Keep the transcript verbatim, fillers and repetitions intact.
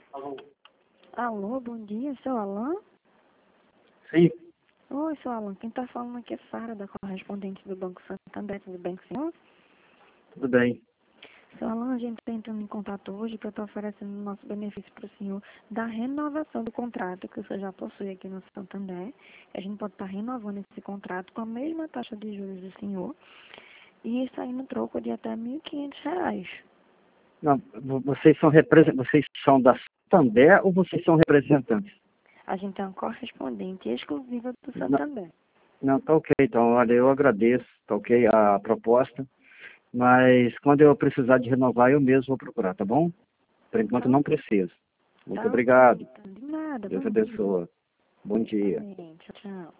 Alô? Alô, bom dia, seu Alan? Sim, Oi, seu Alan, quem tá falando aqui é Sara, da correspondente do Banco Santander, tudo bem com o senhor? tudo bem. Seu Alan, a gente está entrando em contato hoje para estar oferecendo nosso benefício para o senhor da renovação do contrato que o senhor já possui aqui no Santander. A gente pode estar renovando esse contrato com a mesma taxa de juros do senhor e isso aí no troco de até mil e quinhentos reais. Não, vo- vocês são represen- vocês são da Santander ou vocês são representantes? A gente é uma correspondente exclusiva do Não, Santander. não, tá ok. Então, olha, eu agradeço, tá ok, a proposta, mas quando eu precisar de renovar, eu mesmo vou procurar, tá bom? Por enquanto, Tá, não preciso. Muito tá ok, obrigado. então. De nada, Deus bom dia. abençoe. Bom dia. Amém, tchau, tchau.